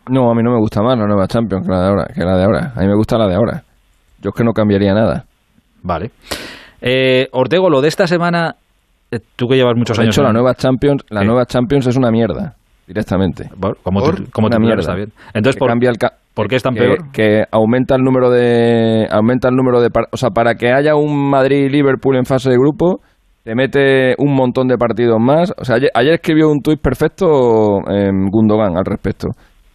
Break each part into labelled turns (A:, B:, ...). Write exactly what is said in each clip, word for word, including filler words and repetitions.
A: No, a mí no me gusta más la nueva Champions que la de ahora, que la de ahora. A mí me gusta la de ahora. Yo es que no cambiaría nada.
B: Vale. Eh, Ortego, lo de esta semana, eh, tú que llevas muchos
A: de
B: años...
A: De hecho,
B: en...
A: la nueva Champions, la
B: ¿Qué?
A: nueva Champions es una mierda, directamente.
B: Bueno, como te, como
A: una
B: te
A: mierda.
B: Está bien. Entonces, por,
A: cambia el ca-
B: ¿por qué es tan
A: que,
B: peor?
A: Que aumenta el número de... Aumenta el número de... Par- o sea, para que haya un Madrid-Liverpool en fase de grupo, te mete un montón de partidos más. O sea, ayer, ayer escribió un tuit perfecto eh, Gundogan al respecto.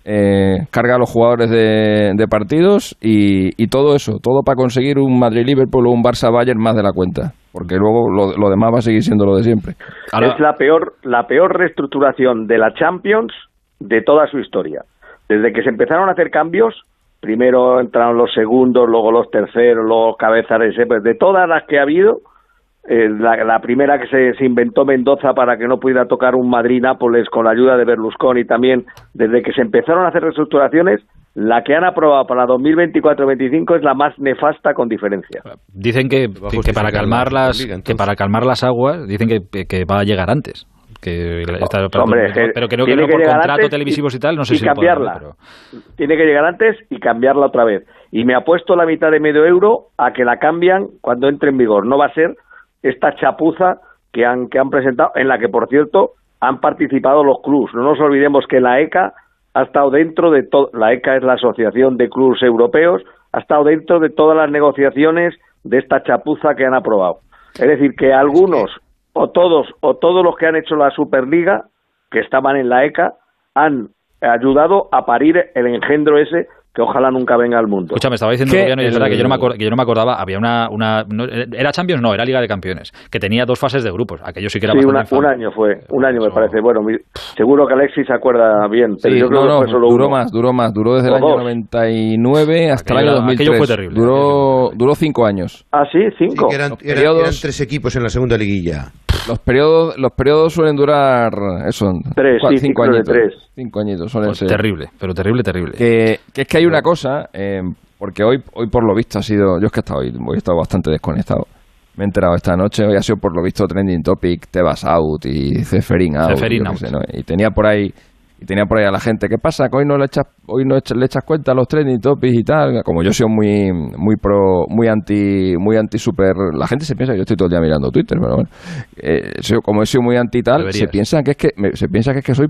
A: Eh, carga a los jugadores de, de partidos y, y todo eso, todo para conseguir un Madrid-Liverpool o un Barça-Bayern más de la cuenta, porque luego lo, lo demás va a seguir siendo lo de siempre.
C: Ahora... Es la peor, la peor reestructuración de la Champions de toda su historia. Desde que se empezaron a hacer cambios, primero entraron los segundos, luego los terceros, luego cabezas de pues de todas las que ha habido, eh, la, la primera que se, se inventó Mendoza para que no pudiera tocar un Madrid-Nápoles con la ayuda de Berlusconi también, desde que se empezaron a hacer reestructuraciones, la que han aprobado para dos mil veinticuatro veinticinco es la más nefasta con diferencia.
B: Dicen que, que, que para calmar las Liga, que para calmar las aguas, dicen que, que va a llegar antes. Que está,
C: no, hombre,
B: pero, pero creo que no
C: que
B: por contrato televisivos y, y tal, no sé
C: y
B: si
C: cambiarla.
B: Lo pero...
C: Tiene que llegar antes y cambiarla otra vez. Y me apuesto la mitad de medio euro a que la cambian cuando entre en vigor. No va a ser esta chapuza que han que han presentado, en la que, por cierto, han participado los clubs. No nos olvidemos que la E C A ha estado dentro de todo. La E C A es la Asociación de Clubs Europeos, ha estado dentro de todas las negociaciones de esta chapuza que han aprobado. Es decir, que algunos, o todos, o todos los que han hecho la Superliga, que estaban en la E C A, han ayudado a parir el engendro ese que ojalá nunca venga al mundo.
B: Escucha, me estaba diciendo Goriano, y es verdad que yo no me acord- que yo no me acordaba, había una... una no, ¿era Champions? No, era Liga de Campeones, que tenía dos fases de grupos, aquello sí que era
C: sí,
B: bastante
C: una, un año fue, un año me parece, bueno, mi, seguro que Alexis se acuerda bien, pero
A: sí,
C: yo creo
A: no,
C: que
A: no,
C: fue solo
A: duró
C: uno.
A: más, duró más, duró desde el año
C: dos.
A: noventa y nueve hasta
B: aquello
A: el año
B: era,
A: dos mil tres.
B: Aquello fue terrible.
A: Duró, duró cinco años.
C: Ah, sí, cinco.
D: Sí, que eran,
A: Los
D: eran,
A: periodos,
D: eran tres equipos en la segunda liguilla.
A: Los periodos, los periodos suelen durar, eso,
C: tres,
A: cuatro,
C: sí,
A: cinco
C: de
A: añitos.
C: tres.
A: Cinco añitos suelen
B: Pues
A: ser.
B: terrible, pero terrible, terrible.
A: Que, que es que hay una cosa, eh, porque hoy, hoy por lo visto ha sido, yo es que he estado hoy, hoy he estado bastante desconectado. Me he enterado esta noche, hoy ha sido por lo visto Trending Topic, Tebas Out y Ceferin Out.
B: Ceferin
A: yo
B: out.
A: qué sé, ¿no? Y tenía por ahí, y tenía por ahí a la gente, ¿qué pasa? Que hoy no le echas, hoy no echas, le echas cuenta a los Trending Topics y tal. Como yo soy muy, muy pro, muy anti, muy anti super, la gente se piensa que yo estoy todo el día mirando Twitter, pero bueno, eh, soy, como he sido muy anti tal,
B: Deberías.
A: se piensan que es que, me, se piensa que es que soy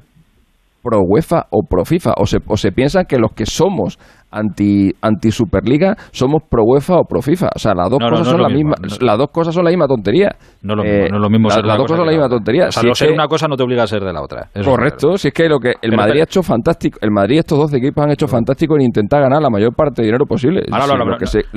A: pro UEFA o pro FIFA, o se, o se piensan que los que somos anti anti Superliga somos pro UEFA o pro FIFA, o sea, las dos
B: No, no,
A: cosas
B: no
A: son
B: es
A: la
B: lo mismo,
A: misma,
B: no.
A: las dos cosas son la misma tontería.
B: No es lo
A: Eh,
B: mismo, no es lo mismo
A: la-
B: ser
A: las
B: una
A: dos
B: cosa
A: cosas son
B: que
A: la misma
B: otra.
A: tontería.
B: O sea,
A: Si
B: no
A: es
B: ser
A: que-
B: una cosa no te obliga a ser de la otra. Eso
A: correcto,
B: está claro.
A: si es que lo que el
B: Pero
A: Madrid
B: espera.
A: ha hecho fantástico, el Madrid estos doce equipos han hecho fantástico en intentar ganar la mayor parte de dinero posible.
B: Ahora
A: Si
B: lo- lo-
A: lo, que se,